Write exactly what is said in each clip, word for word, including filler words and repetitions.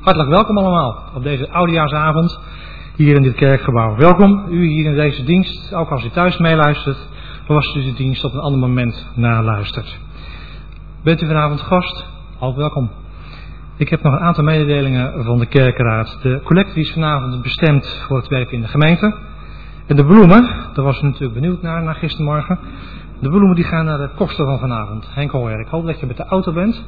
Hartelijk welkom allemaal op deze oudejaarsavond hier in dit kerkgebouw. Welkom u hier in deze dienst, ook als u thuis meeluistert of als u de dienst op een ander moment naluistert. Bent u vanavond gast? Ook welkom. Ik heb nog een aantal mededelingen van de kerkenraad. De collecte is vanavond bestemd voor het werk in de gemeente. En de bloemen, daar was u natuurlijk benieuwd naar, naar gistermorgen. De bloemen die gaan naar de koster van vanavond. Henk Holwer, ik hoop dat je met de auto bent.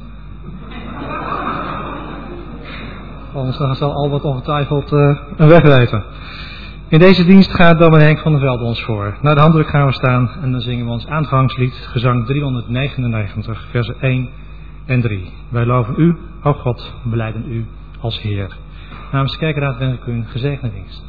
Anders dan zal Albert ongetwijfeld uh, een weg weten. In deze dienst gaat dominee Henk van der Velde ons voor. Na de handdruk gaan we staan en dan zingen we ons aanvangslied, gezang driehonderdnegenennegentig, versen één en drie. Wij loven u, o God, belijden u als Heer. Namens de kerkenraad wens ik u een gezegende dienst.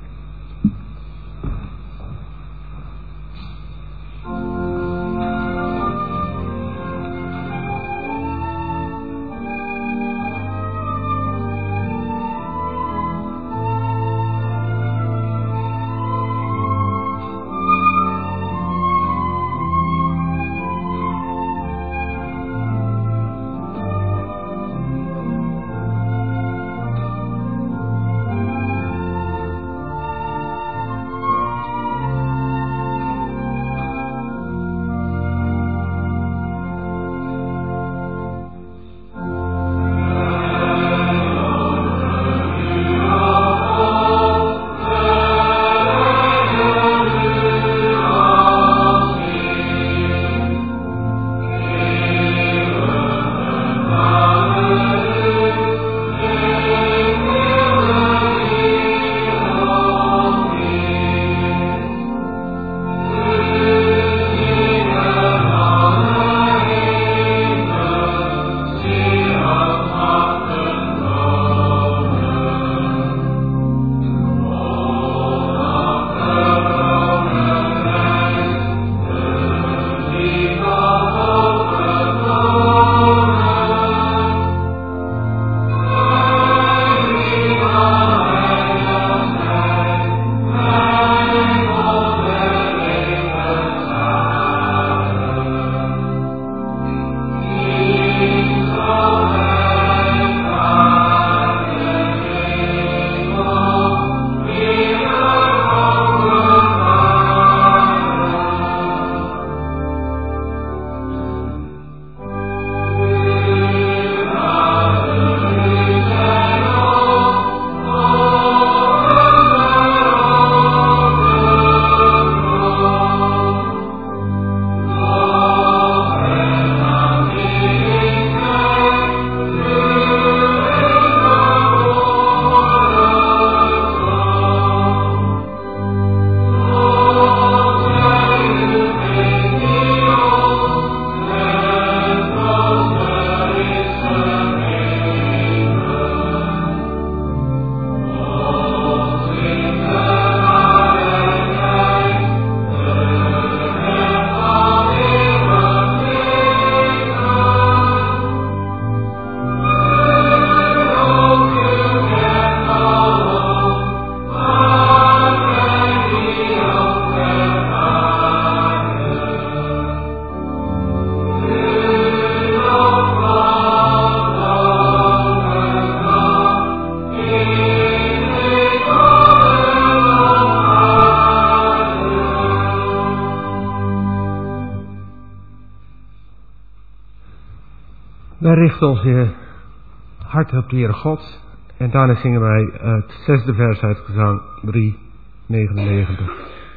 Wij richten ons weer hart op de Heere God. En daarna zingen wij het zesde vers uit gezang driehonderdnegenennegentig.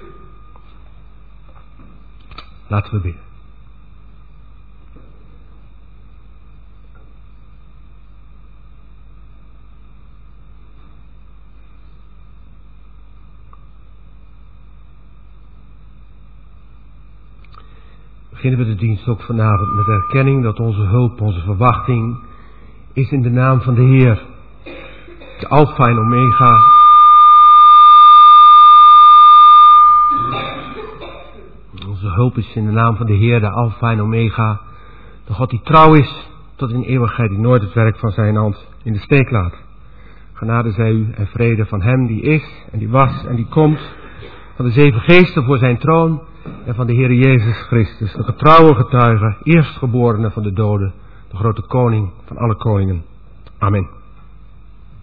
Laten we bidden. Beginnen we de dienst ook vanavond met de erkenning dat onze hulp, onze verwachting is in de naam van de Heer. De Alpha en Omega. Onze hulp is in de naam van de Heer, de Alpha en Omega. De God die trouw is tot in eeuwigheid, die nooit het werk van zijn hand in de steek laat. Genade zij u en vrede van hem die is en die was en die komt. Van de zeven geesten voor zijn troon. En van de Heer Jezus Christus, de getrouwe getuige, eerstgeborene van de doden, de grote koning van alle koningen. Amen.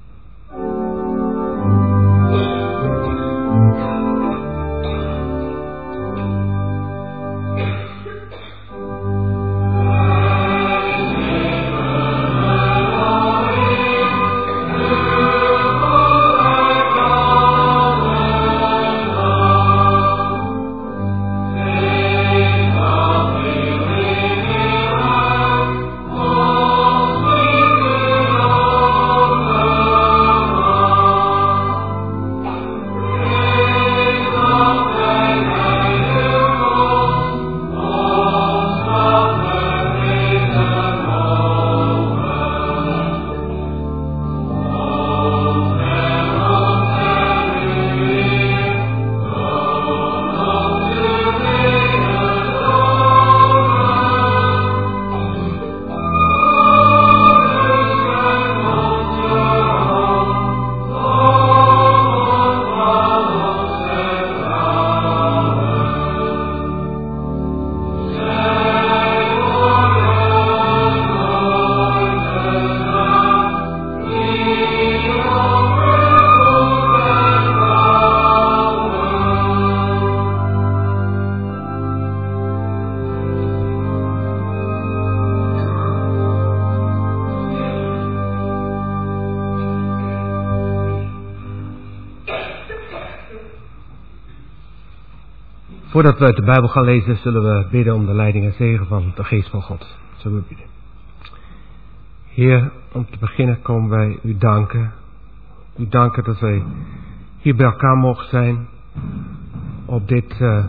Voordat we uit de Bijbel gaan lezen, zullen we bidden om de leiding en zegen van de geest van God. Zullen we bidden. Heer, om te beginnen komen wij u danken. U danken dat wij hier bij elkaar mogen zijn op dit, uh,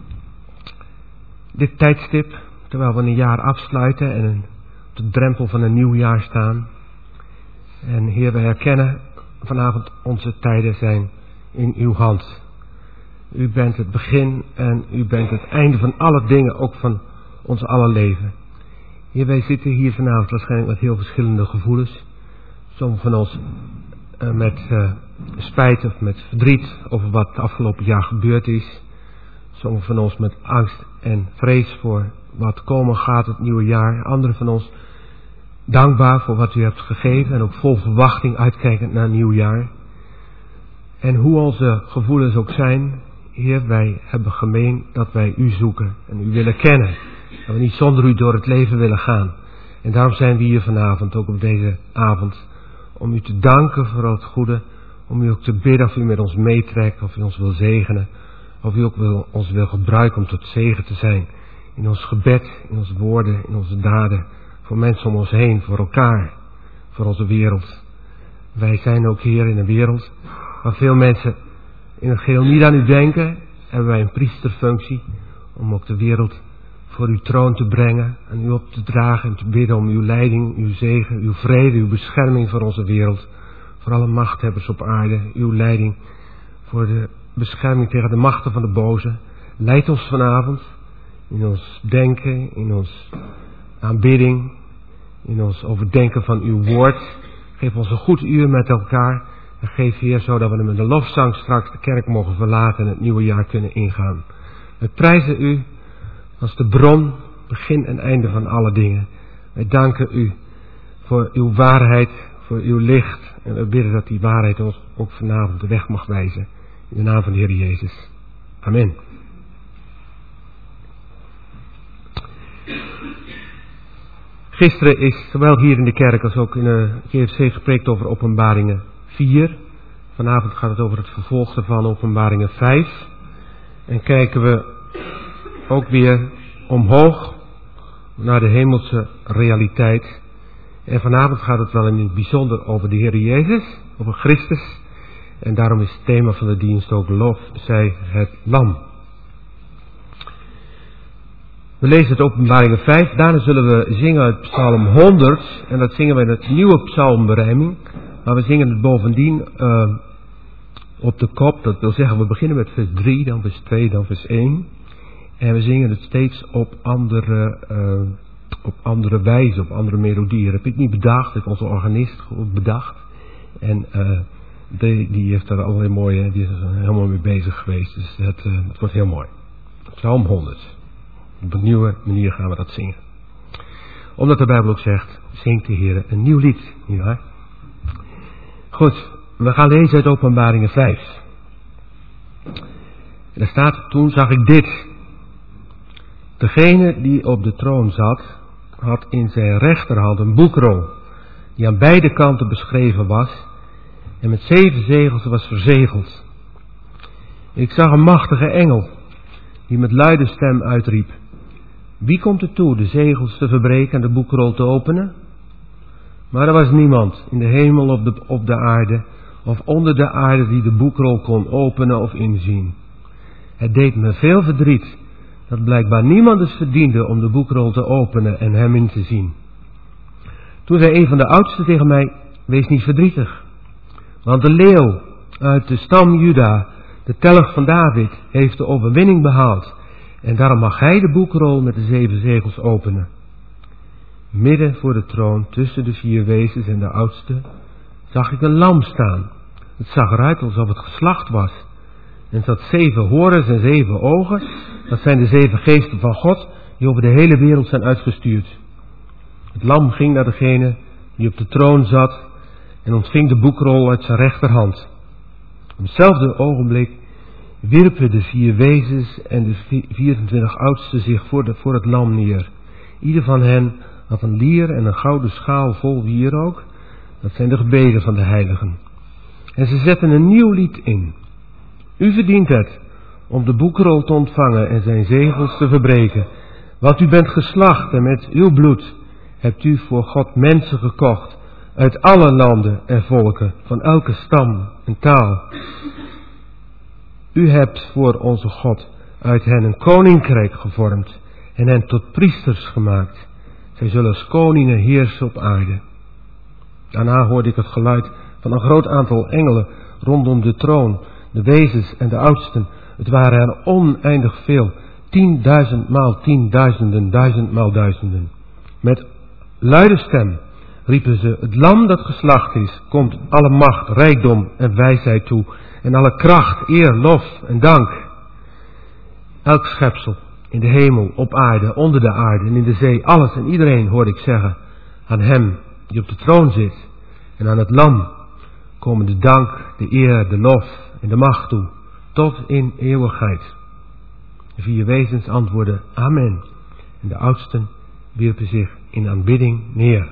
dit tijdstip, terwijl we een jaar afsluiten en een, op de drempel van een nieuw jaar staan. En Heer, wij herkennen vanavond onze tijden zijn in uw hand. U bent het begin en u bent het einde van alle dingen, ook van ons alle leven. Heer, wij zitten hier vanavond waarschijnlijk met heel verschillende gevoelens. Sommigen van ons uh, met uh, spijt of met verdriet over wat het afgelopen jaar gebeurd is. Sommigen van ons met angst en vrees voor wat komen gaat het nieuwe jaar. Anderen van ons dankbaar voor wat u hebt gegeven en ook vol verwachting uitkijkend naar een nieuw jaar. En hoe onze gevoelens ook zijn, Heer, wij hebben gemeen dat wij u zoeken en u willen kennen. Dat we niet zonder u door het leven willen gaan. En daarom zijn we hier vanavond, ook op deze avond, om u te danken voor al het goede. Om u ook te bidden of u met ons meetrekt, of u ons wil zegenen. Of u ook wil, ons wil gebruiken om tot zegen te zijn. In ons gebed, in onze woorden, in onze daden. Voor mensen om ons heen, voor elkaar, voor onze wereld. Wij zijn ook hier in een wereld waar veel mensen in het geheel niet aan u denken. Hebben wij een priesterfunctie om ook de wereld voor uw troon te brengen en u op te dragen en te bidden om uw leiding, uw zegen, uw vrede, uw bescherming voor onze wereld. Voor alle machthebbers op aarde, uw leiding voor de bescherming tegen de machten van de boze. Leid ons vanavond in ons denken, in ons aanbidding, in ons overdenken van uw woord. Geef ons een goed uur met elkaar en geef Heer, zodat we met de lofzang straks de kerk mogen verlaten en het nieuwe jaar kunnen ingaan. We prijzen u als de bron, begin en einde van alle dingen. Wij danken u voor uw waarheid, voor uw licht. En we bidden dat die waarheid ons ook vanavond de weg mag wijzen. In de naam van de Heer Jezus. Amen. Gisteren is zowel hier in de kerk als ook in de G F C gepreekt over Openbaringen vier. Vanavond gaat het over het vervolg van Openbaringen vijf. En kijken we ook weer omhoog naar de hemelse realiteit. En vanavond gaat het wel in het bijzonder over de Heer Jezus, over Christus. En daarom is het thema van de dienst ook lof zij het lam. We lezen het Openbaringen vijf. Daarna zullen we zingen uit Psalm honderd. En dat zingen we in het nieuwe psalmberijming. Maar we zingen het bovendien uh, op de kop. Dat wil zeggen, we beginnen met vers drie, dan vers twee, dan vers één. En we zingen het steeds op andere, uh, op andere wijze, op andere melodieën. Dat heb ik niet bedacht, dat heeft onze organist goed bedacht. En uh, die, die heeft daar allerlei mooie, die is er helemaal mee bezig geweest. Dus het, uh, het wordt heel mooi. Psalm honderd. Op een nieuwe manier gaan we dat zingen. Omdat de Bijbel ook zegt, zingt de Heer een nieuw lied. Nietwaar? Goed, we gaan lezen uit Openbaringen vijf. En er staat, toen zag ik dit. Degene die op de troon zat, had in zijn rechterhand een boekrol, die aan beide kanten beschreven was, en met zeven zegels was verzegeld. Ik zag een machtige engel, die met luide stem uitriep, wie komt er toe de zegels te verbreken en de boekrol te openen? Maar er was niemand in de hemel, op de, op de aarde, of onder de aarde die de boekrol kon openen of inzien. Het deed me veel verdriet, dat blijkbaar niemand dus verdiende om de boekrol te openen en hem in te zien. Toen zei een van de oudsten tegen mij, wees niet verdrietig, want de leeuw uit de stam Juda, de telg van David, heeft de overwinning behaald. En daarom mag hij de boekrol met de zeven zegels openen. Midden voor de troon, tussen de vier wezens en de oudste, zag ik een lam staan. Het zag eruit alsof het geslacht was. En het had zeven horens en zeven ogen. Dat zijn de zeven geesten van God, die over de hele wereld zijn uitgestuurd. Het lam ging naar degene die op de troon zat en ontving de boekrol uit zijn rechterhand. Op hetzelfde ogenblik wierpen de vier wezens en de vierentwintig oudsten zich voor, de, voor het lam neer. Ieder van hen had een lier en een gouden schaal vol wierook. Dat zijn de gebeden van de heiligen. En ze zetten een nieuw lied in. U verdient het om de boekrol te ontvangen en zijn zegels te verbreken. Want u bent geslacht en met uw bloed hebt u voor God mensen gekocht uit alle landen en volken, van elke stam en taal. U hebt voor onze God uit hen een koninkrijk gevormd en hen tot priesters gemaakt. Zij zullen als koningen heersen op aarde. Daarna hoorde ik het geluid van een groot aantal engelen rondom de troon, de wezens en de oudsten. Het waren er oneindig veel, tienduizend maal tienduizenden, duizend maal duizenden. Met luide stem riepen ze: het lam dat geslacht is, komt alle macht, rijkdom en wijsheid toe, en alle kracht, eer, lof en dank. Elk schepsel, in de hemel, op aarde, onder de aarde en in de zee, alles en iedereen, hoorde ik zeggen, aan hem die op de troon zit en aan het lam komen de dank, de eer, de lof en de macht toe, tot in eeuwigheid. De vier wezens antwoordden amen, en de oudsten wierpen zich in aanbidding neer.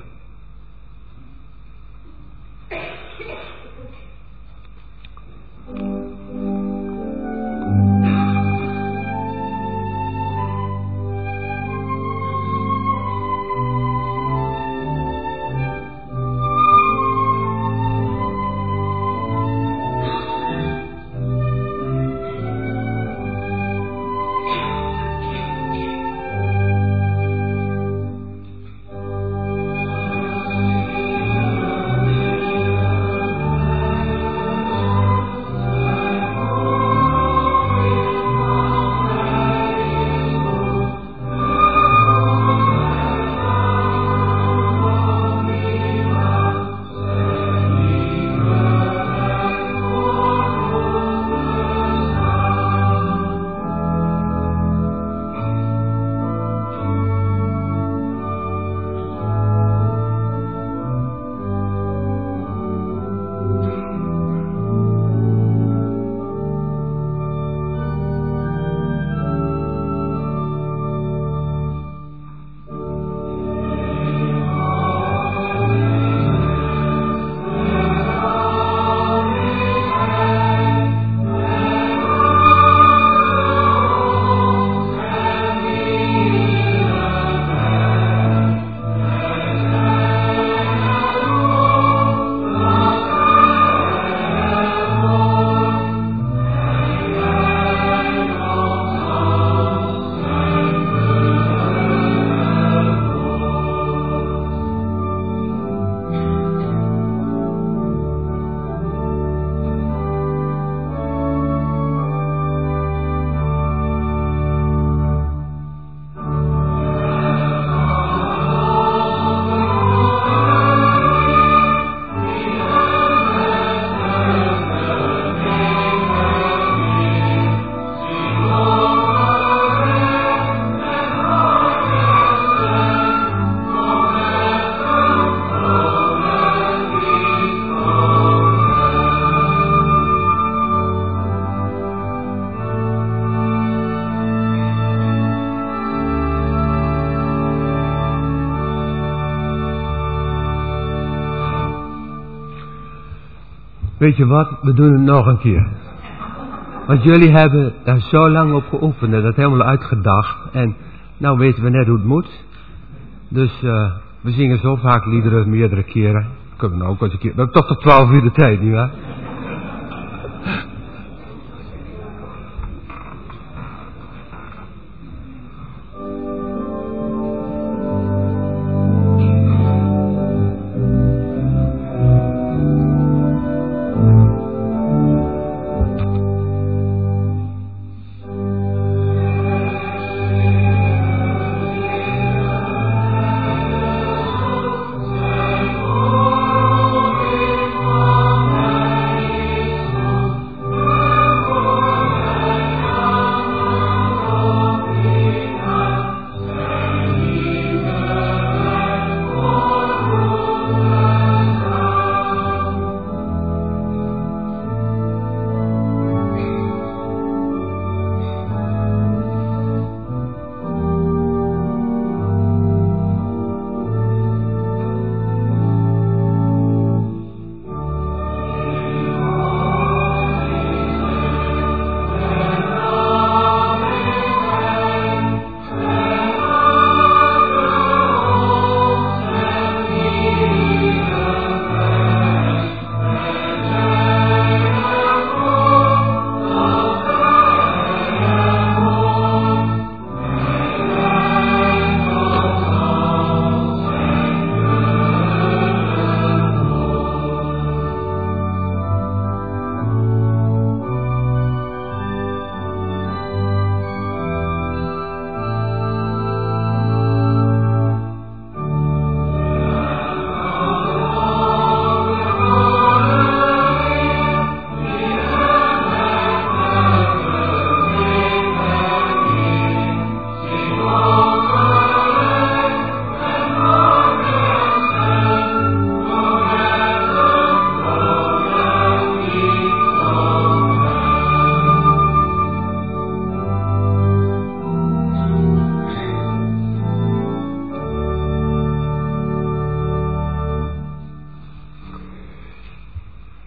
Weet je wat, we doen het nog een keer. Want jullie hebben daar zo lang op geoefend en dat helemaal uitgedacht. En nou weten we net hoe het moet. Dus uh, we zingen zo vaak liederen meerdere keren. Kunnen we nou ook eens een keer. We hebben toch tot twaalf uur de tijd, nietwaar? Oh,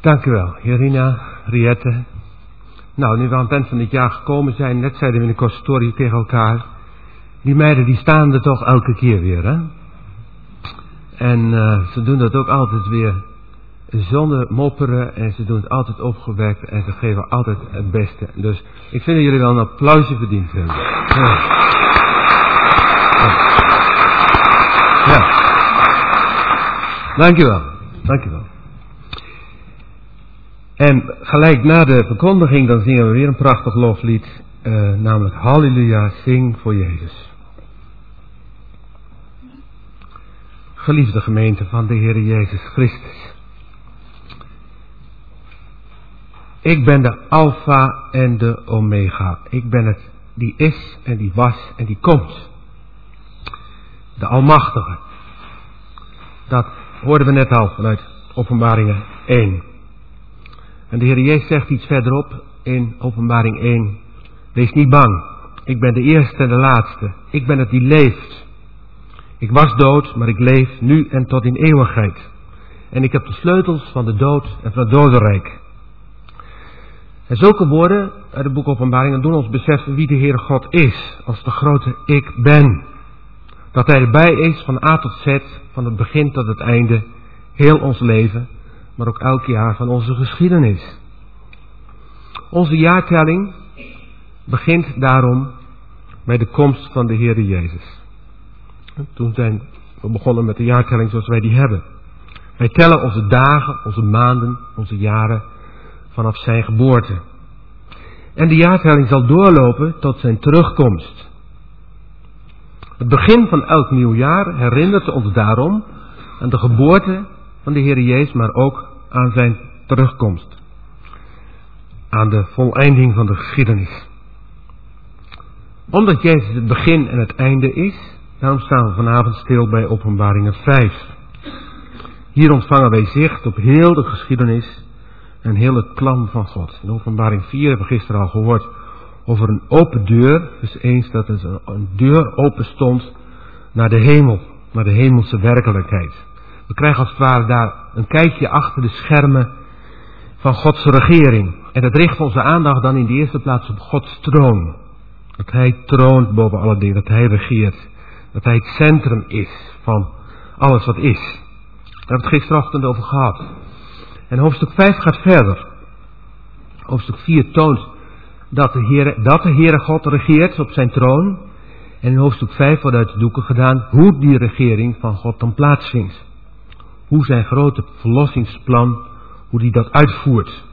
Dank u wel, Irina, Riette. Nou, nu we aan het eind van dit jaar gekomen zijn, net zeiden we in de consultorie tegen elkaar, die meiden die staan er toch elke keer weer, hè? En uh, ze doen dat ook altijd weer zonder mopperen en ze doen het altijd opgewekt en ze geven altijd het beste. Dus ik vind dat jullie wel een applausje verdiend hebben. Ja. Ja. Ja. Dank u wel, dank u wel. En gelijk na de verkondiging dan zingen we weer een prachtig loflied, uh, namelijk Halleluja, zing voor Jezus. Geliefde gemeente van de Heer Jezus Christus. Ik ben de Alpha en de Omega. Ik ben het die is en die was en die komt. De Almachtige. Dat hoorden we net al vanuit Openbaringen één. En de Heer Jezus zegt iets verderop in Openbaring één. Wees niet bang. Ik ben de eerste en de laatste. Ik ben het die leeft. Ik was dood, maar ik leef nu en tot in eeuwigheid. En ik heb de sleutels van de dood en van het dodenrijk. En zulke woorden uit het boek Openbaringen doen ons beseffen wie de Heere God is. Als de grote ik ben. Dat Hij erbij is van A tot Z, van het begin tot het einde. Heel ons leven, maar ook elk jaar van onze geschiedenis. Onze jaartelling begint daarom bij de komst van de Heere Jezus. Toen zijn we begonnen met de jaartelling zoals wij die hebben. Wij tellen onze dagen, onze maanden, onze jaren vanaf zijn geboorte. En de jaartelling zal doorlopen tot zijn terugkomst. Het begin van elk nieuw jaar herinnert ons daarom aan de geboorte van de Heer Jezus, maar ook aan zijn terugkomst. Aan de voleinding van de geschiedenis. Omdat Jezus het begin en het einde is, daarom staan we vanavond stil bij Openbaringen vijf. Hier ontvangen wij zicht op heel de geschiedenis en heel het plan van God. In Openbaring vier hebben we gisteren al gehoord over een open deur. Dus eens dat er een deur open stond naar de hemel, naar de hemelse werkelijkheid. We krijgen als het ware daar een kijkje achter de schermen van Gods regering. En dat richt onze aandacht dan in de eerste plaats op Gods troon. Dat Hij troont boven alle dingen, dat Hij regeert. Dat Hij het centrum is van alles wat is. Daar hebben we het gisterochtend over gehad. En hoofdstuk vijf gaat verder. Hoofdstuk vier toont dat de Heere, dat de Heere God regeert op zijn troon. En in hoofdstuk vijf wordt uit de doeken gedaan hoe die regering van God dan plaatsvindt. Hoe zijn grote verlossingsplan, hoe die dat uitvoert.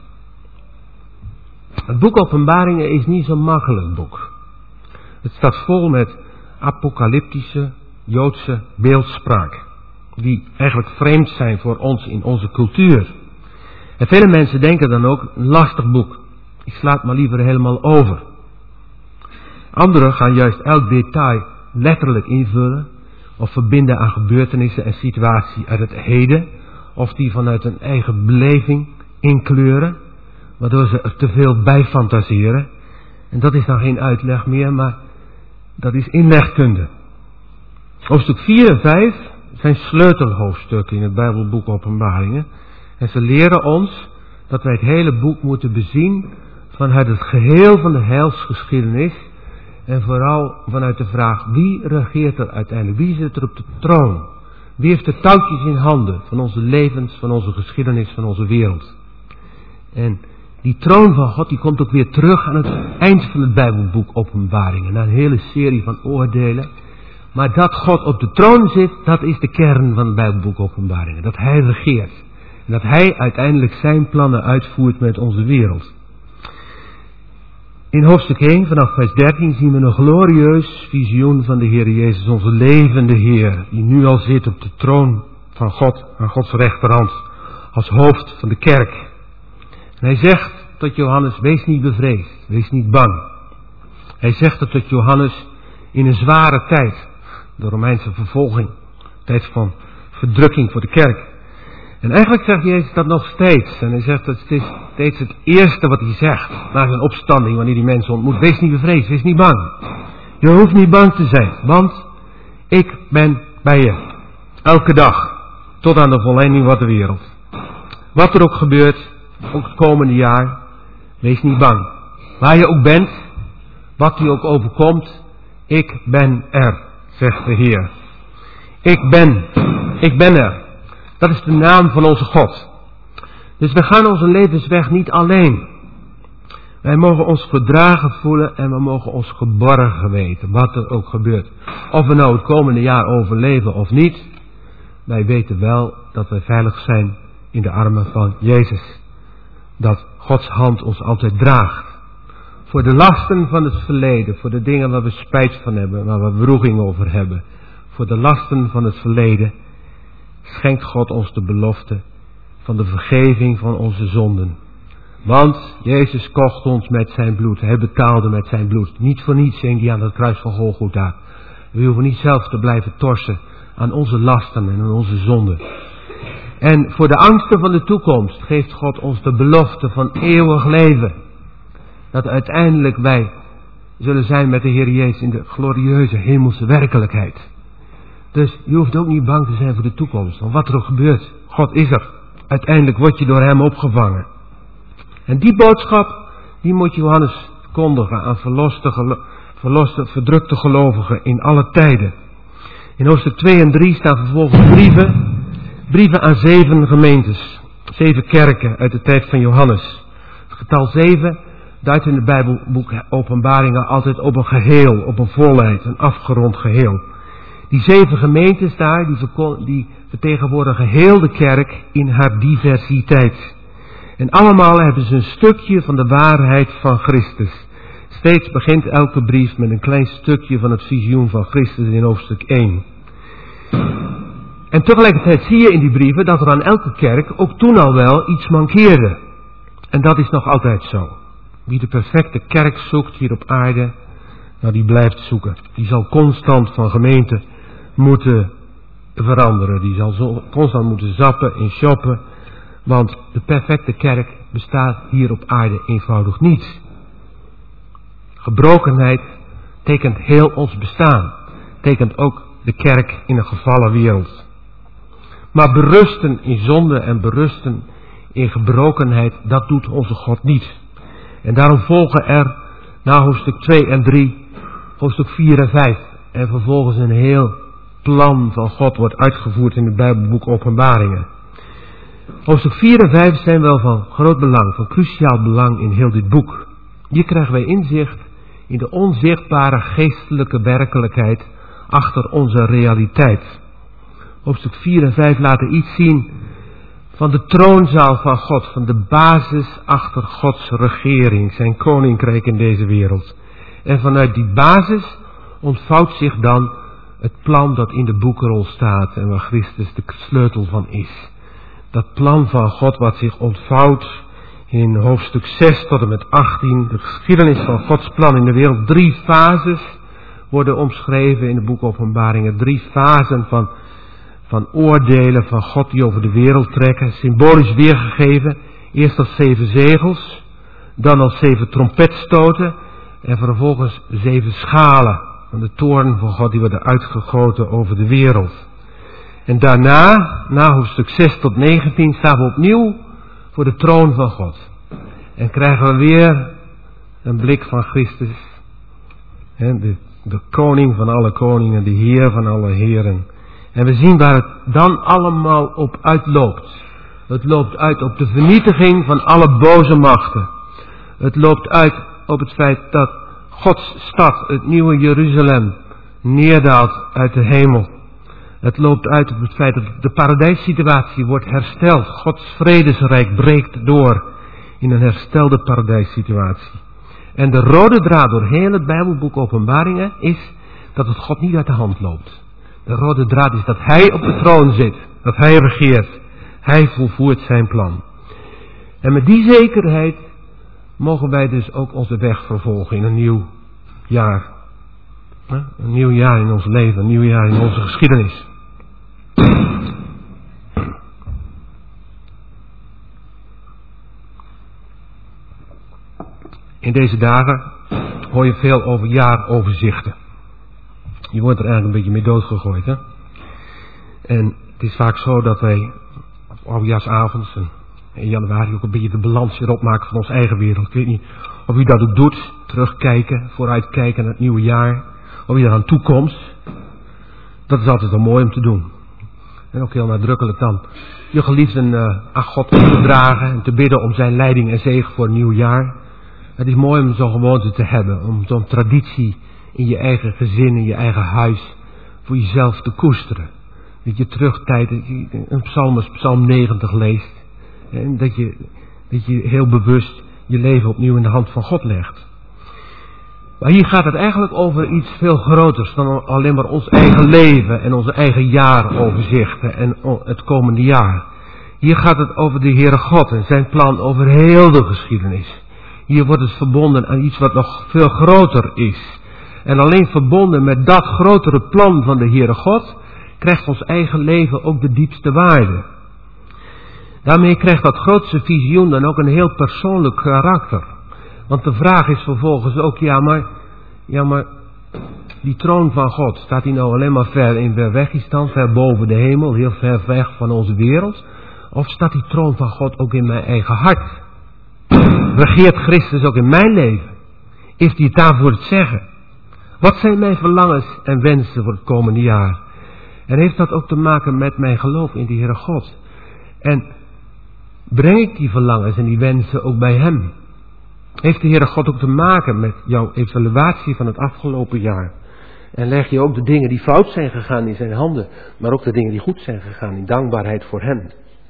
Het boek Openbaringen is niet zo'n makkelijk boek. Het staat vol met apocalyptische Joodse beeldspraak. Die eigenlijk vreemd zijn voor ons in onze cultuur. En vele mensen denken dan ook een lastig boek. Ik sla het maar liever helemaal over. Anderen gaan juist elk detail letterlijk invullen. Of verbinden aan gebeurtenissen en situaties uit het heden. Of die vanuit een eigen beleving inkleuren. Waardoor ze er te veel bij fantaseren. En dat is dan geen uitleg meer, maar dat is inlegkunde. Hoofdstuk vier en vijf zijn sleutelhoofdstukken in het Bijbelboek Openbaringen. En ze leren ons dat wij het hele boek moeten bezien vanuit het geheel van de heilsgeschiedenis. En vooral vanuit de vraag, wie regeert er uiteindelijk? Wie zit er op de troon? Wie heeft de touwtjes in handen van onze levens, van onze geschiedenis, van onze wereld? En die troon van God die komt ook weer terug aan het eind van het Bijbelboek Openbaringen. Na een hele serie van oordelen. Maar dat God op de troon zit, dat is de kern van het Bijbelboek Openbaringen. Dat Hij regeert. En dat Hij uiteindelijk zijn plannen uitvoert met onze wereld. In hoofdstuk één, vanaf vers dertien, zien we een glorieus visioen van de Heer Jezus, onze levende Heer, die nu al zit op de troon van God, aan Gods rechterhand, als hoofd van de kerk. En hij zegt tot Johannes, wees niet bevreesd, wees niet bang. Hij zegt het tot Johannes in een zware tijd, de Romeinse vervolging, tijd van verdrukking voor de kerk. En eigenlijk zegt Jezus dat nog steeds. En hij zegt dat het is steeds het eerste wat hij zegt na zijn opstanding, wanneer die mensen ontmoet. Wees niet bevreesd, wees niet bang. Je hoeft niet bang te zijn, want ik ben bij je. Elke dag, tot aan de volleinding van de wereld. Wat er ook gebeurt, ook het komende jaar. Wees niet bang. Waar je ook bent, wat je ook overkomt, ik ben er, zegt de Heer. Ik ben, ik ben er. Dat is de naam van onze God. Dus we gaan onze levensweg niet alleen. Wij mogen ons gedragen voelen en we mogen ons geborgen weten, wat er ook gebeurt. Of we nou het komende jaar overleven of niet, wij weten wel dat wij veilig zijn in de armen van Jezus. Dat Gods hand ons altijd draagt. Voor de lasten van het verleden, voor de dingen waar we spijt van hebben, waar we wroeging over hebben. Voor de lasten van het verleden schenkt God ons de belofte van de vergeving van onze zonden. Want Jezus kocht ons met zijn bloed. Hij betaalde met zijn bloed. Niet voor niets hing hij aan het kruis van Golgotha. We hoeven niet zelf te blijven torsen aan onze lasten en aan onze zonden. En voor de angsten van de toekomst geeft God ons de belofte van eeuwig leven. Dat uiteindelijk wij zullen zijn met de Heer Jezus in de glorieuze hemelse werkelijkheid. Dus je hoeft ook niet bang te zijn voor de toekomst. Want wat er ook gebeurt, God is er. Uiteindelijk word je door hem opgevangen. En die boodschap, die moet Johannes kondigen aan verloste, gelo- verloste, verdrukte gelovigen in alle tijden. In hoofdstuk twee en drie staan vervolgens brieven, brieven aan zeven gemeentes, zeven kerken uit de tijd van Johannes. Het getal zeven duidt in het Bijbelboek Openbaringen altijd op een geheel, op een volheid, een afgerond geheel. Die zeven gemeentes daar, die, verko- die vertegenwoordigen heel de kerk in haar diversiteit. En allemaal hebben ze een stukje van de waarheid van Christus. Steeds begint elke brief met een klein stukje van het visioen van Christus in hoofdstuk één. En tegelijkertijd zie je in die brieven dat er aan elke kerk ook toen al wel iets mankeerde. En dat is nog altijd zo. Wie de perfecte kerk zoekt hier op aarde, nou die blijft zoeken. Die zal constant van gemeente moeten veranderen. Die zal zo constant moeten zappen en shoppen. Want de perfecte kerk bestaat hier op aarde eenvoudig niet. Gebrokenheid tekent heel ons bestaan. Tekent ook de kerk in een gevallen wereld. Maar berusten in zonde en berusten in gebrokenheid, dat doet onze God niet. En daarom volgen er na hoofdstuk twee en drie, hoofdstuk vier en vijf. En vervolgens een heel plan van God wordt uitgevoerd in het Bijbelboek Openbaringen. Hoofdstuk vier en vijf zijn wel van groot belang, van cruciaal belang in heel dit boek. Hier krijgen wij inzicht in de onzichtbare geestelijke werkelijkheid achter onze realiteit. Hoofdstuk vier en vijf laten iets zien van de troonzaal van God, van de basis achter Gods regering, zijn koninkrijk in deze wereld. En vanuit die basis ontvouwt zich dan het plan dat in de boekrol staat en waar Christus de sleutel van is. Dat plan van God wat zich ontvouwt in hoofdstuk zes tot en met achttien. De geschiedenis van Gods plan in de wereld. Drie fases worden omschreven in het boek Openbaringen. Drie fasen van, van oordelen van God die over de wereld trekken. Symbolisch weergegeven. Eerst als zeven zegels. Dan als zeven trompetstoten. En vervolgens zeven schalen van de toorn van God die worden uitgegoten over de wereld. En daarna, na hoofdstuk zes tot negentien, staan we opnieuw voor de troon van God. En krijgen we weer een blik van Christus. De, de koning van alle koningen, de heer van alle heren. En we zien waar het dan allemaal op uitloopt. Het loopt uit op de vernietiging van alle boze machten. Het loopt uit op het feit dat Gods stad, het nieuwe Jeruzalem, neerdaalt uit de hemel. Het loopt uit op het feit dat de paradijssituatie wordt hersteld. Gods vredesrijk breekt door in een herstelde paradijssituatie. En de rode draad door heel het Bijbelboek Openbaringen is dat het God niet uit de hand loopt. De rode draad is dat Hij op de troon zit. Dat Hij regeert. Hij volvoert zijn plan. En met die zekerheid mogen wij dus ook onze weg vervolgen in een nieuw jaar. Een nieuw jaar in ons leven. Een nieuw jaar in onze geschiedenis. In deze dagen hoor je veel over jaaroverzichten. Je wordt er eigenlijk een beetje mee doodgegooid, hè? En het is vaak zo dat wij op oudejaarsavond een in januari ook een beetje de balans weer opmaken van onze eigen wereld. Ik weet niet of u dat ook doet. Terugkijken, vooruitkijken naar het nieuwe jaar. Of je aan toekomst. Dat is altijd wel mooi om te doen. En ook heel nadrukkelijk dan je geliefden uh, aan God te dragen en te bidden om zijn leiding en zegen voor een nieuw jaar. Het is mooi om zo'n gewoonte te hebben. Om zo'n traditie in je eigen gezin, in je eigen huis, voor jezelf te koesteren. Dat je terugtijd, een psalm als psalm negentig leest. En dat je, dat je heel bewust je leven opnieuw in de hand van God legt. Maar hier gaat het eigenlijk over iets veel groters dan alleen maar ons eigen leven en onze eigen jaaroverzichten en het komende jaar. Hier gaat het over de Heere God en zijn plan over heel de geschiedenis. Hier wordt het verbonden aan iets wat nog veel groter is. En alleen verbonden met dat grotere plan van de Heere God krijgt ons eigen leven ook de diepste waarde. Daarmee krijgt dat grootste visioen dan ook een heel persoonlijk karakter. Want de vraag is vervolgens ook, ja maar, ja maar, die troon van God, staat die nou alleen maar ver in Berwegistan, ver boven de hemel, heel ver weg van onze wereld? Of staat die troon van God ook in mijn eigen hart? Regeert Christus ook in mijn leven? Heeft hij het daarvoor het zeggen? Wat zijn mijn verlangens en wensen voor het komende jaar? En heeft dat ook te maken met mijn geloof in de Heere God? En breng ik die verlangens en die wensen ook bij hem? Heeft de Heere God ook te maken met jouw evaluatie van het afgelopen jaar? En leg je ook de dingen die fout zijn gegaan in zijn handen, maar ook de dingen die goed zijn gegaan in dankbaarheid voor hem?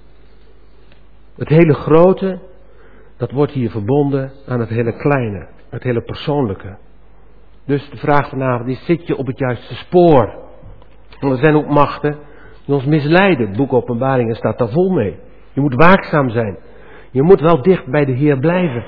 Het hele grote, dat wordt hier verbonden aan het hele kleine, het hele persoonlijke. Dus de vraag vanavond is, zit je op het juiste spoor? Want er zijn ook machten die ons misleiden. Het boek Openbaringen staat daar vol mee. Je moet waakzaam zijn. Je moet wel dicht bij de Heer blijven.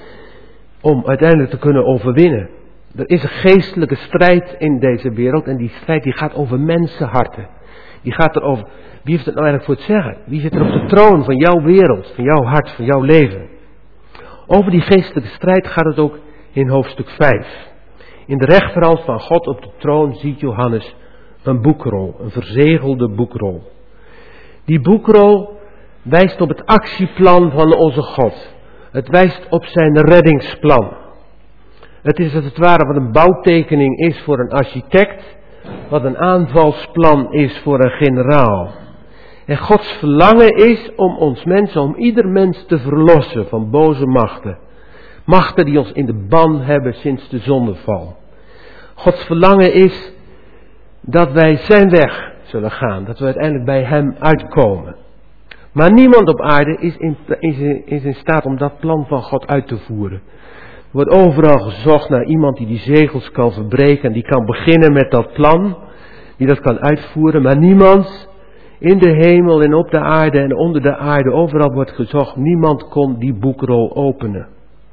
Om uiteindelijk te kunnen overwinnen. Er is een geestelijke strijd in deze wereld. En die strijd die gaat over mensenharten. Die gaat erover. Wie heeft het nou eigenlijk voor het zeggen? Wie zit er op de troon van jouw wereld, van jouw hart, van jouw leven? Over die geestelijke strijd gaat het ook in hoofdstuk vijf. In de rechterhand van God op de troon ziet Johannes een boekrol, een verzegelde boekrol. Die boekrol wijst op het actieplan van onze God. Het wijst op zijn reddingsplan. Het is als het ware wat een bouwtekening is voor een architect, wat een aanvalsplan is voor een generaal. En Gods verlangen is om ons mensen, om ieder mens te verlossen van boze machten. Machten die ons in de ban hebben sinds de zondeval. Gods verlangen is dat wij zijn weg zullen gaan. Dat we uiteindelijk bij hem uitkomen. Maar niemand op aarde is in, is, in, is in staat om dat plan van God uit te voeren. Er wordt overal gezocht naar iemand die die zegels kan verbreken. En die kan beginnen met dat plan. Die dat kan uitvoeren. Maar niemand in de hemel en op de aarde en onder de aarde. Overal wordt gezocht. Niemand kon die boekrol openen.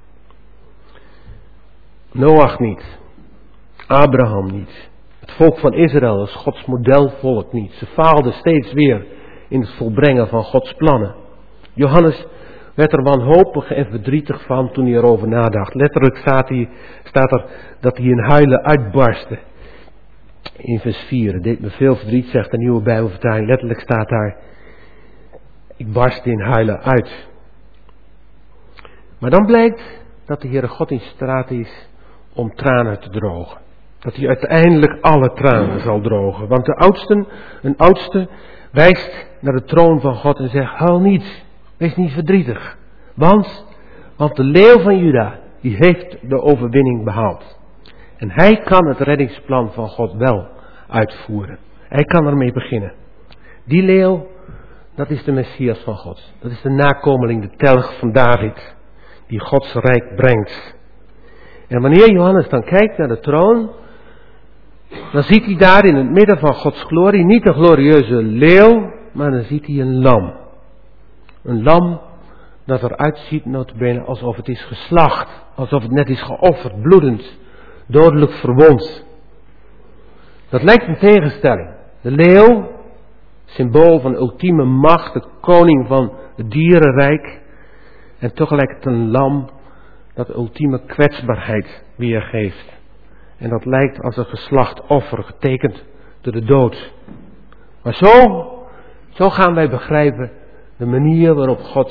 Noach niet. Abraham niet. Het volk van Israël is Gods modelvolk niet. Ze faalden steeds weer in het volbrengen van Gods plannen. Johannes werd er wanhopig en verdrietig van toen hij erover nadacht. Letterlijk staat, hij, staat er dat hij in huilen uitbarstte. In vers vier. Het deed me veel verdriet, zegt de nieuwe Bijbelvertaling. Letterlijk staat daar, ik barstte in huilen uit. Maar dan blijkt dat de Heere God in staat is om tranen te drogen. Dat hij uiteindelijk alle tranen zal drogen. Want de oudsten, een oudste wijst naar de troon van God en zegt, huil niet, wees niet verdrietig. Want, want de leeuw van Juda, die heeft de overwinning behaald. En hij kan het reddingsplan van God wel uitvoeren. Hij kan ermee beginnen. Die leeuw, dat is de Messias van God. Dat is de nakomeling, de telg van David, die Gods rijk brengt. En wanneer Johannes dan kijkt naar de troon, dan ziet hij daar in het midden van Gods glorie niet de glorieuze leeuw, maar dan ziet hij een lam. Een lam dat eruit ziet nota bene alsof het is geslacht, alsof het net is geofferd, bloedend, dodelijk verwond. Dat lijkt een tegenstelling. De leeuw, symbool van ultieme macht, de koning van het dierenrijk, en tegelijk een lam dat ultieme kwetsbaarheid weergeeft. En dat lijkt als een geslacht offer, getekend door de dood. Maar zo, zo gaan wij begrijpen de manier waarop Gods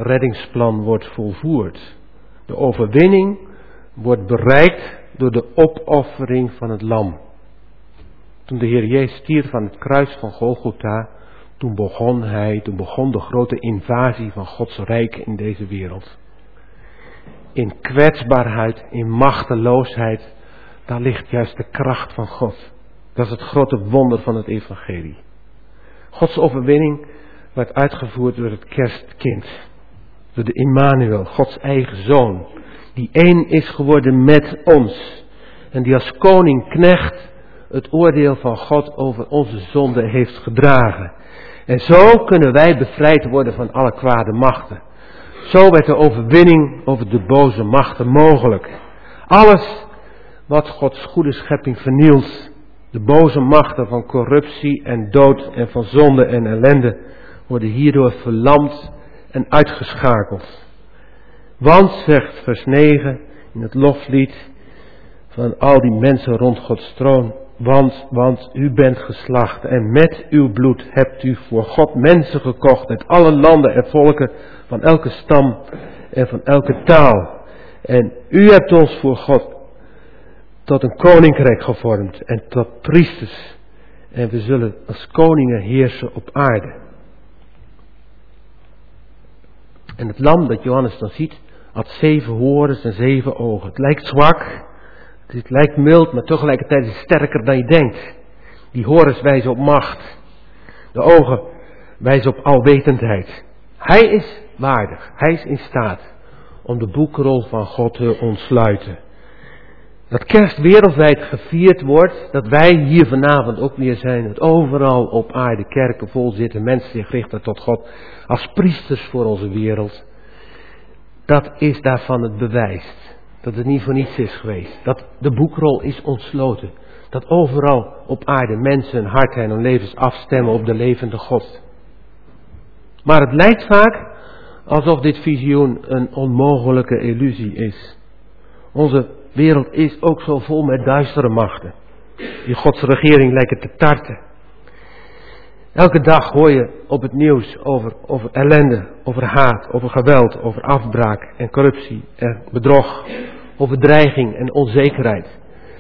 reddingsplan wordt volvoerd. De overwinning wordt bereikt door de opoffering van het lam. Toen de Heer Jezus stierf van het kruis van Golgotha, toen begon hij, toen begon de grote invasie van Gods rijk in deze wereld. In kwetsbaarheid, in machteloosheid, daar ligt juist de kracht van God. Dat is het grote wonder van het evangelie. Gods overwinning werd uitgevoerd door het kerstkind. Door de Immanuel, Gods eigen zoon. Die één is geworden met ons. En die als koning knecht het oordeel van God over onze zonde heeft gedragen. En zo kunnen wij bevrijd worden van alle kwade machten. Zo werd de overwinning over de boze machten mogelijk. Alles wat Gods goede schepping vernielt. De boze machten van corruptie en dood en van zonde en ellende worden hierdoor verlamd en uitgeschakeld. Want, zegt vers negen in het loflied van al die mensen rond Gods troon. Want, want u bent geslacht en met uw bloed hebt u voor God mensen gekocht uit alle landen en volken, van elke stam en van elke taal. En u hebt ons voor God tot een koninkrijk gevormd en tot priesters. En we zullen als koningen heersen op aarde. En het lam dat Johannes dan ziet, had zeven horens en zeven ogen. Het lijkt zwak, het lijkt mild, maar tegelijkertijd is het sterker dan je denkt. Die horens wijzen op macht. De ogen wijzen op alwetendheid. Hij is waardig, hij is in staat om de boekrol van God te ontsluiten. Dat kerst wereldwijd gevierd wordt, dat wij hier vanavond ook weer zijn, dat overal op aarde kerken vol zitten, mensen zich richten tot God als priesters voor onze wereld. Dat is daarvan het bewijs. Dat het niet voor niets is geweest. Dat de boekrol is ontsloten. Dat overal op aarde mensen hun hart en hun levens afstemmen op de levende God. Maar het lijkt vaak alsof dit visioen een onmogelijke illusie is. Onze wereld is ook zo vol met duistere machten. Die Gods regering lijken te tarten. Elke dag hoor je op het nieuws over, over ellende, over haat, over geweld, over afbraak en corruptie en bedrog, over dreiging en onzekerheid.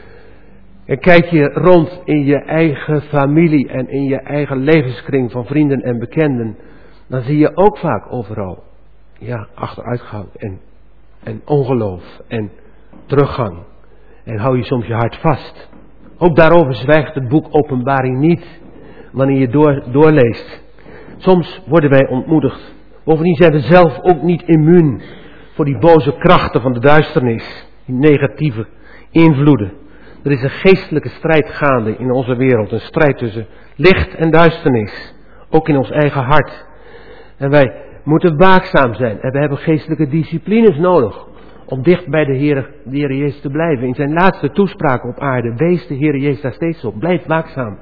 En kijk je rond in je eigen familie en in je eigen levenskring van vrienden en bekenden, dan zie je ook vaak overal, ja, achteruitgang en, en ongeloof en teruggang. En hou je soms je hart vast. Ook daarover zwijgt het boek Openbaring niet. Wanneer je door, doorleest. Soms worden wij ontmoedigd. Bovendien zijn we zelf ook niet immuun voor die boze krachten van de duisternis. Die negatieve invloeden. Er is een geestelijke strijd gaande in onze wereld. Een strijd tussen licht en duisternis. Ook in ons eigen hart. En wij moeten waakzaam zijn. En we hebben geestelijke disciplines nodig. Om dicht bij de Heer, de Heer Jezus te blijven. In zijn laatste toespraak op aarde. Wees de Heer Jezus daar steeds op. Blijf waakzaam.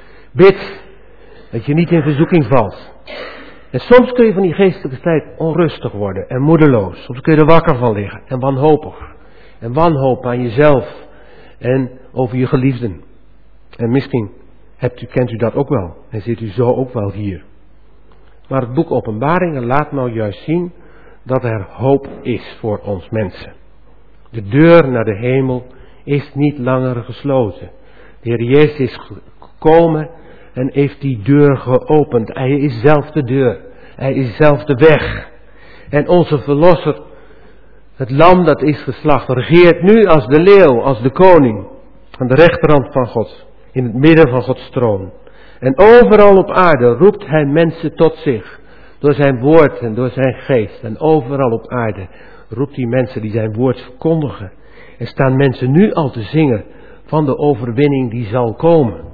Bid dat je niet in verzoeking valt. En soms kun je van die geestelijke strijd onrustig worden en moedeloos. Soms kun je er wakker van liggen en wanhopig. En wanhoop aan jezelf en over je geliefden. En misschien hebt u, kent u dat ook wel en zit u zo ook wel hier. Maar het boek Openbaringen laat nou juist zien dat er hoop is voor ons mensen. De deur naar de hemel is niet langer gesloten. De Heer Jezus is gekomen en heeft die deur geopend. Hij is zelf de deur. Hij is zelf de weg. En onze verlosser, het lam dat is geslacht, regeert nu als de leeuw, als de koning. Aan de rechterhand van God. In het midden van Gods troon. En overal op aarde roept hij mensen tot zich. Door zijn woord en door zijn geest. En overal op aarde roept hij mensen die zijn woord verkondigen. En staan mensen nu al te zingen van de overwinning die zal komen.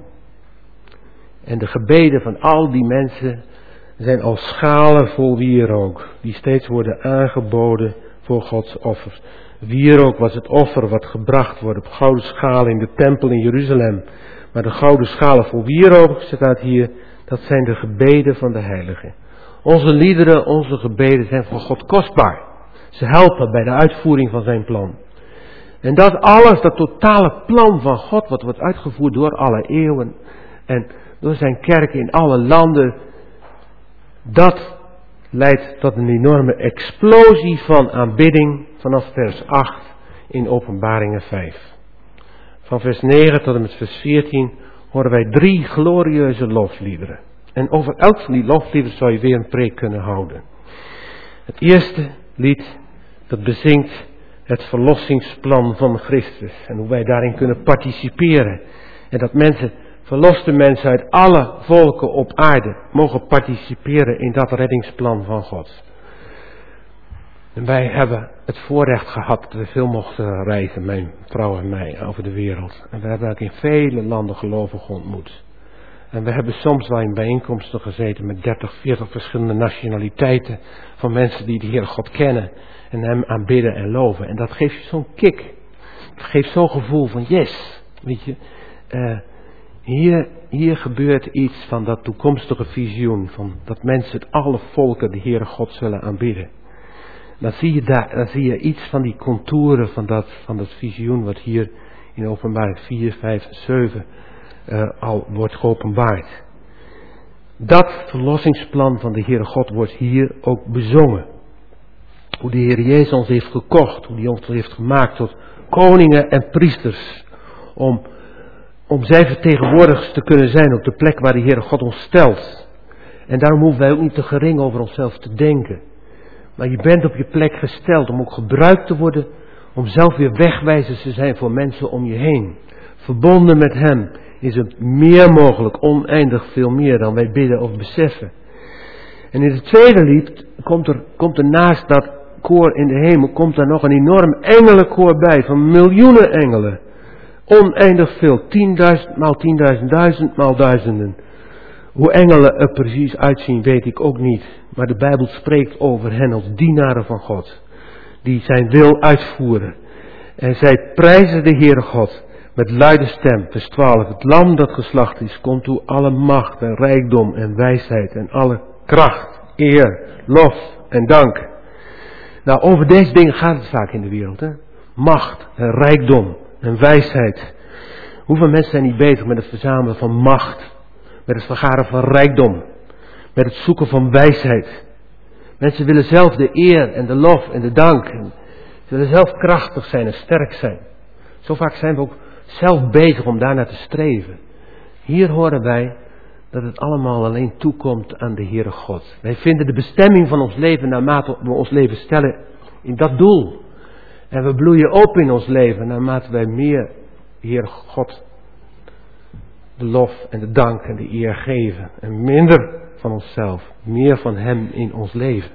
En de gebeden van al die mensen zijn als schalen vol wierook, die steeds worden aangeboden voor Gods offers. Wierook was het offer wat gebracht wordt op gouden schalen in de tempel in Jeruzalem. Maar de gouden schalen vol wierook, staat hier, dat zijn de gebeden van de heiligen. Onze liederen, onze gebeden zijn voor God kostbaar. Ze helpen bij de uitvoering van zijn plan. En dat alles, dat totale plan van God, wat wordt uitgevoerd door alle eeuwen en door zijn kerk in alle landen, dat leidt tot een enorme explosie van aanbidding vanaf vers acht in Openbaringen vijf. Van vers negen tot en met vers veertien horen wij drie glorieuze lofliederen. En over elk van die lofliederen zou je weer een preek kunnen houden. Het eerste lied dat bezingt het verlossingsplan van Christus en hoe wij daarin kunnen participeren. En dat mensen, verloste mensen uit alle volken op aarde mogen participeren in dat reddingsplan van God. En wij hebben het voorrecht gehad dat we veel mochten reizen, mijn vrouw en mij, over de wereld. En we hebben ook in vele landen gelovigen ontmoet. En we hebben soms wel in bijeenkomsten gezeten met dertig, veertig verschillende nationaliteiten van mensen die de Heer God kennen en Hem aanbidden en loven. En dat geeft je zo'n kick. Het geeft zo'n gevoel van yes, weet je. Uh, hier, hier gebeurt iets van dat toekomstige visioen, van dat mensen uit alle volken de Heere God zullen aanbidden. Dan zie je daar, dan zie je iets van die contouren van dat, van dat visioen wat hier in Openbaring vier, vijf en zeven uh, al wordt geopenbaard. Dat verlossingsplan van de Heere God wordt hier ook bezongen. Hoe de Heer Jezus ons heeft gekocht, hoe hij ons heeft gemaakt tot koningen en priesters. Om, om zijn vertegenwoordigers te kunnen zijn op de plek waar de Heere God ons stelt. En daarom hoeven wij ook niet te gering over onszelf te denken. Maar je bent op je plek gesteld om ook gebruikt te worden, om zelf weer wegwijzers te zijn voor mensen om je heen. Verbonden met Hem is het meer mogelijk, oneindig veel meer dan wij bidden of beseffen. En in het tweede lied komt er, komt er naast dat koor in de hemel, komt er nog een enorm engelenkoor bij, van miljoenen engelen. Oneindig veel, tienduizend maal tienduizend, duizend maal duizenden. Hoe engelen er precies uitzien weet ik ook niet. Maar de Bijbel spreekt over hen als dienaren van God. Die zijn wil uitvoeren. En zij prijzen de Heere God met luide stem. Vers twaalf. Het lam dat geslacht is, komt toe alle macht en rijkdom en wijsheid en alle kracht, eer, lof en dank. Nou, over deze dingen gaat het vaak in de wereld. Hè? Macht en rijkdom en wijsheid. Hoeveel mensen zijn niet bezig met het verzamelen van macht? Met het vergaren van rijkdom. Met het zoeken van wijsheid. Mensen willen zelf de eer en de lof en de dank. Ze willen zelf krachtig zijn en sterk zijn. Zo vaak zijn we ook zelf bezig om daarnaar te streven. Hier horen wij dat het allemaal alleen toekomt aan de Heere God. Wij vinden de bestemming van ons leven naarmate we ons leven stellen in dat doel. En we bloeien op in ons leven naarmate wij meer Heere God de lof en de dank en de eer geven. En minder van onszelf. Meer van Hem in ons leven.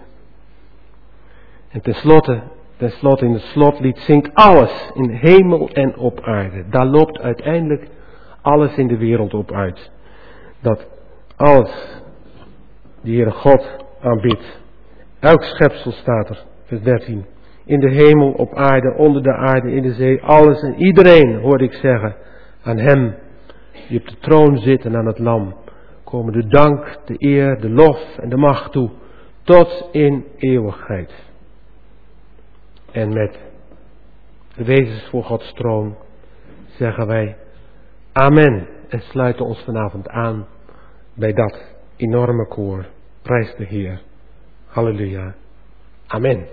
En tenslotte, tenslotte in het slotlied zingt alles in hemel en op aarde. Daar loopt uiteindelijk alles in de wereld op uit. Dat alles de Heere God aanbidt. Elk schepsel staat er, vers dertien. In de hemel, op aarde, onder de aarde, in de zee. Alles en iedereen, hoorde ik zeggen, aan Hem die op de troon zit en aan het lam, komen de dank, de eer, de lof en de macht toe, tot in eeuwigheid. En met de wezens voor Gods troon zeggen wij amen en sluiten ons vanavond aan bij dat enorme koor. Prijs de Heer. Halleluja. Amen.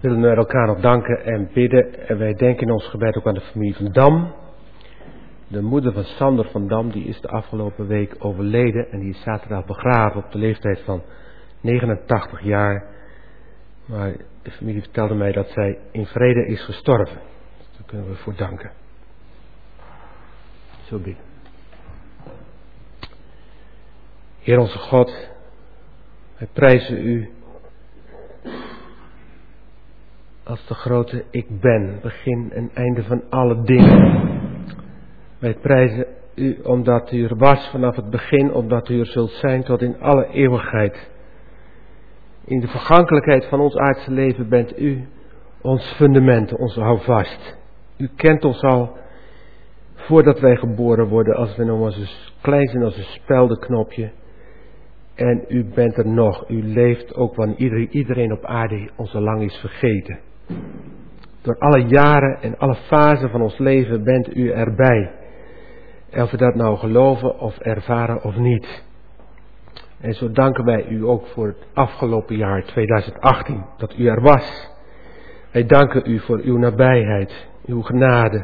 We willen met elkaar nog danken en bidden. En wij denken in ons gebed ook aan de familie van Dam. De moeder van Sander van Dam, die is de afgelopen week overleden. En die is zaterdag begraven op de leeftijd van negenentachtig jaar. Maar de familie vertelde mij dat zij in vrede is gestorven. Dus daar kunnen we voor danken. Zo bidden. Heer onze God, wij prijzen u als de grote ik ben, begin en einde van alle dingen. Wij prijzen u omdat u er was vanaf het begin, omdat u er zult zijn tot in alle eeuwigheid. In de vergankelijkheid van ons aardse leven bent u ons fundament, ons houvast. U kent ons al voordat wij geboren worden, als we nog maar zo klein zijn als een speldenknopje. En u bent er nog. U leeft ook wanneer iedereen op aarde ons al lang is vergeten. Door alle jaren en alle fasen van ons leven bent u erbij. Of we dat nou geloven of ervaren of niet. En zo danken wij u ook voor het afgelopen jaar tweeduizend achttien, dat u er was. Wij danken u voor uw nabijheid, uw genade,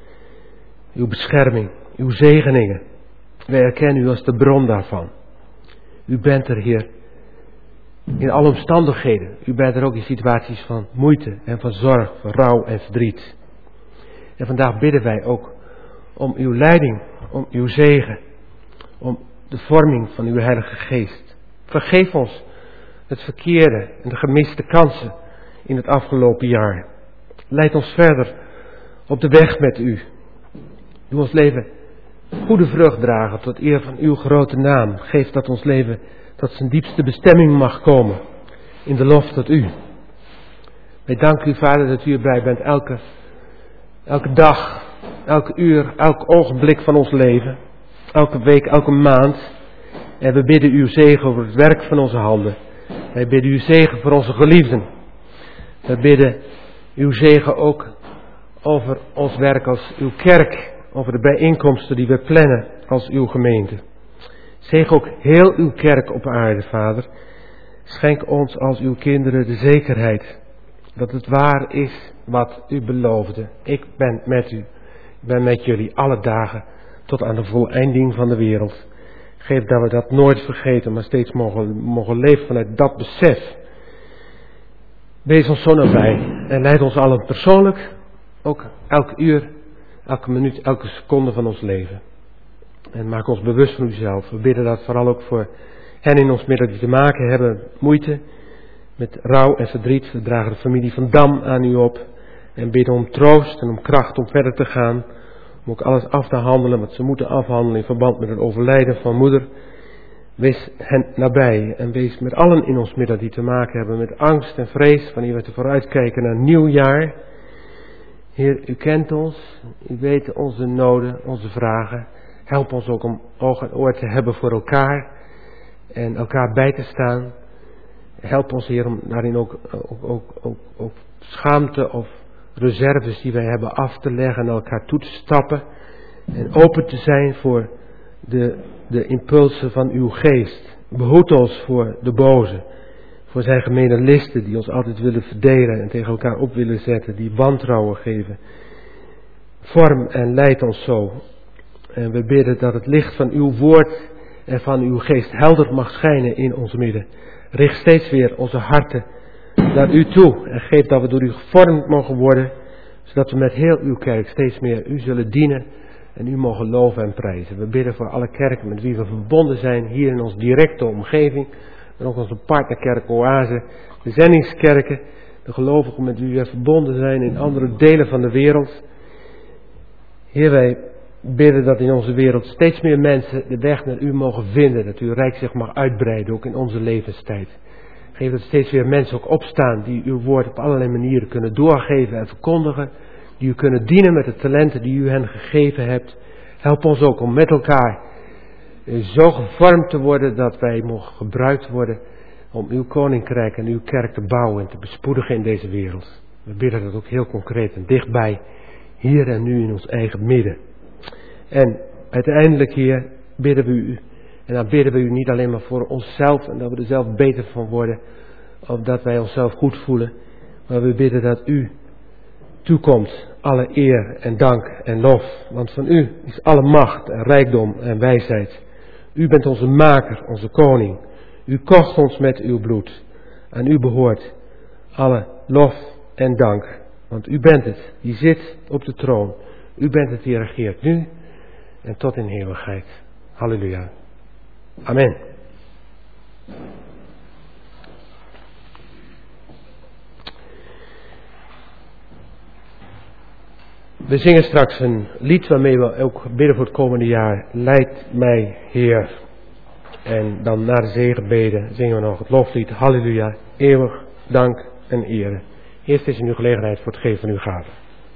uw bescherming, uw zegeningen. Wij erkennen u als de bron daarvan. U bent er, Heer, in alle omstandigheden. U bent er ook in situaties van moeite en van zorg, van rouw en verdriet. En vandaag bidden wij ook om uw leiding, om uw zegen, om de vorming van uw Heilige Geest. Vergeef ons het verkeerde en de gemiste kansen in het afgelopen jaar. Leid ons verder op de weg met u. Doe ons leven goede vrucht dragen tot eer van uw grote naam. Geef dat ons leven tot zijn diepste bestemming mag komen. In de lof tot u. Wij danken u, Vader, dat u erbij bent elke, elke dag, elke uur, elk ogenblik van ons leven. Elke week, elke maand. En we bidden uw zegen over het werk van onze handen. Wij bidden uw zegen voor onze geliefden. We bidden uw zegen ook over ons werk als uw kerk. Over de bijeenkomsten die we plannen als uw gemeente. Zegen ook heel uw kerk op aarde, Vader. Schenk ons als uw kinderen de zekerheid dat het waar is wat u beloofde. Ik ben met u. Ik ben met jullie alle dagen tot aan de voleinding van de wereld. Geef dat we dat nooit vergeten, maar steeds mogen, mogen leven vanuit dat besef. Wees ons zo nabij en leid ons allen persoonlijk, ook elk uur, elke minuut, elke seconde van ons leven. En maak ons bewust van uzelf. We bidden dat vooral ook voor hen in ons midden die te maken hebben, moeite met rouw en verdriet. We dragen de familie van Dam aan u op en bidden om troost en om kracht om verder te gaan. Om ook alles af te handelen wat ze moeten afhandelen in verband met het overlijden van moeder. Wees hen nabij en wees met allen in ons midden die te maken hebben met angst en vrees wanneer we te vooruitkijken naar een nieuw jaar. Heer, u kent ons, u weet onze noden, onze vragen. Help ons ook om oog en oor te hebben voor elkaar en elkaar bij te staan. Help ons, Heer, om daarin ook, ook, ook, ook, ook schaamte of reserves die wij hebben af te leggen en elkaar toe te stappen. En open te zijn voor de, de impulsen van uw geest. Behoed ons voor de boze. Voor zijn gemene listen die ons altijd willen verdelen en tegen elkaar op willen zetten. Die wantrouwen geven. Vorm en leid ons zo. En we bidden dat het licht van uw woord en van uw geest helder mag schijnen in ons midden. Richt steeds weer onze harten naar u toe. En geef dat we door u gevormd mogen worden. Zodat we met heel uw kerk steeds meer u zullen dienen. En u mogen loven en prijzen. We bidden voor alle kerken met wie we verbonden zijn. Hier in onze directe omgeving. Maar ook onze partnerkerk Oase. De zendingskerken. De gelovigen met wie we verbonden zijn in andere delen van de wereld. Heer, wij bidden dat in onze wereld steeds meer mensen de weg naar u mogen vinden. Dat uw rijk zich mag uitbreiden, ook in onze levenstijd. Geef dat steeds weer mensen ook opstaan die uw woord op allerlei manieren kunnen doorgeven en verkondigen. Die u kunnen dienen met de talenten die u hen gegeven hebt. Help ons ook om met elkaar zo gevormd te worden dat wij mogen gebruikt worden om uw koninkrijk en uw kerk te bouwen en te bespoedigen in deze wereld. We bidden dat ook heel concreet en dichtbij, hier en nu in ons eigen midden. En uiteindelijk, Heer, bidden we u. En dan bidden we u niet alleen maar voor onszelf en dat we er zelf beter van worden. Of dat wij onszelf goed voelen. Maar we bidden dat u toekomt alle eer en dank en lof. Want van u is alle macht en rijkdom en wijsheid. U bent onze maker, onze koning. U kocht ons met uw bloed. Aan u behoort alle lof en dank. Want u bent het, die zit op de troon. U bent het die regeert nu en tot in eeuwigheid. Halleluja. Amen. We zingen straks een lied waarmee we ook bidden voor het komende jaar. Leid mij, Heer. En dan na de zegenbeden zingen we nog het loflied. Halleluja, eeuwig dank en ere. Eerst is er nu gelegenheid voor het geven van uw gave.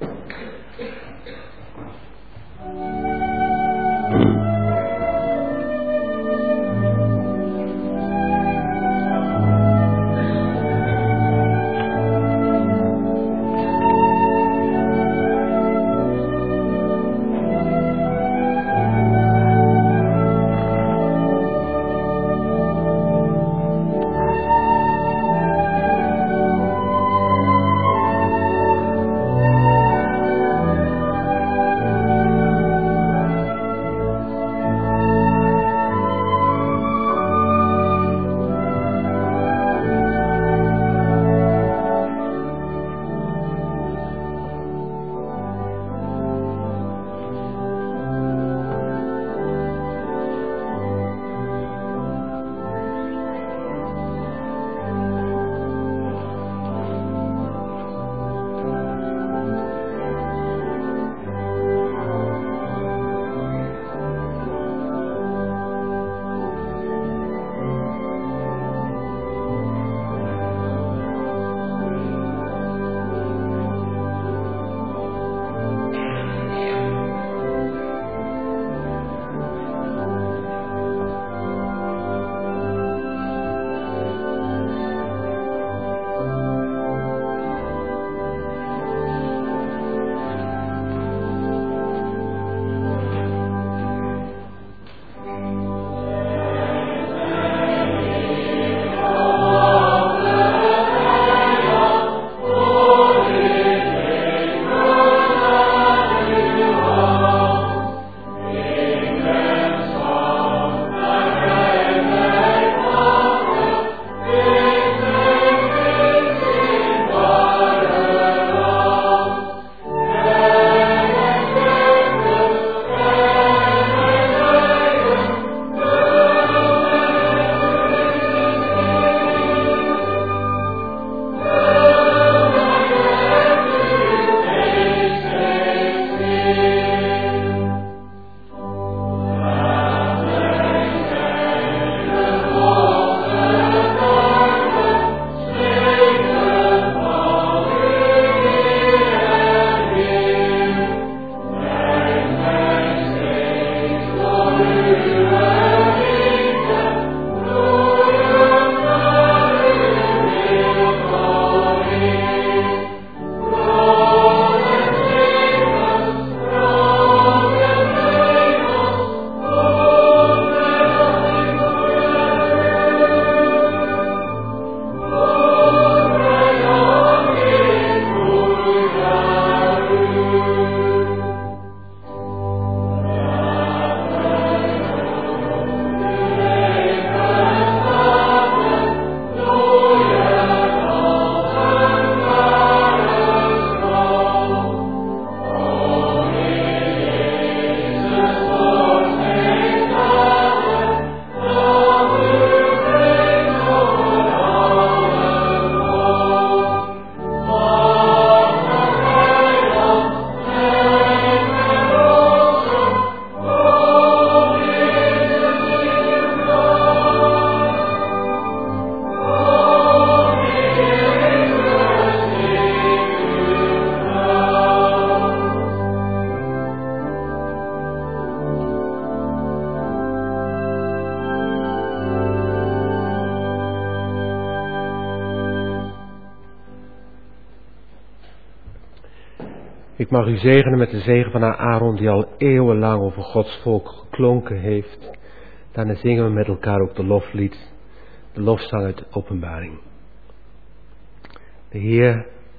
Ik mag u zegenen met de zegen van Aaron die al eeuwenlang over Gods volk geklonken heeft. Daarna zingen we met elkaar ook de loflied, de lofzang uit de Openbaring. De Heer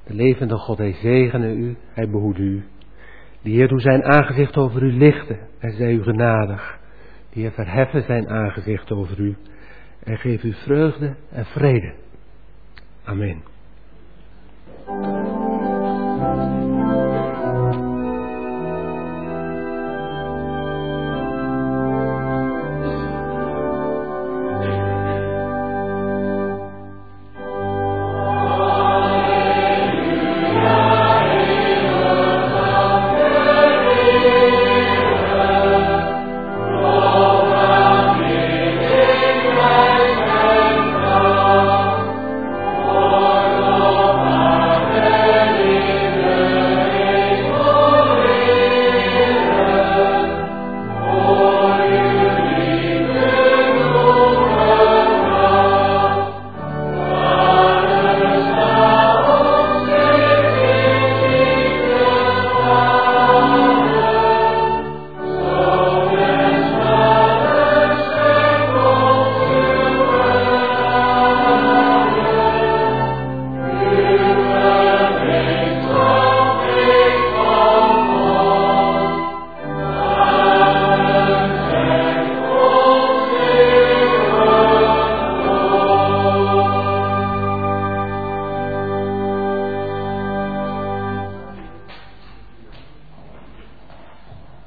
De levende God, hij zegene u, hij behoede u. De Heer doet zijn aangezicht over u lichten en zij u genadig. De Heer verheffen zijn aangezicht over u en geeft u vreugde en vrede. Amen.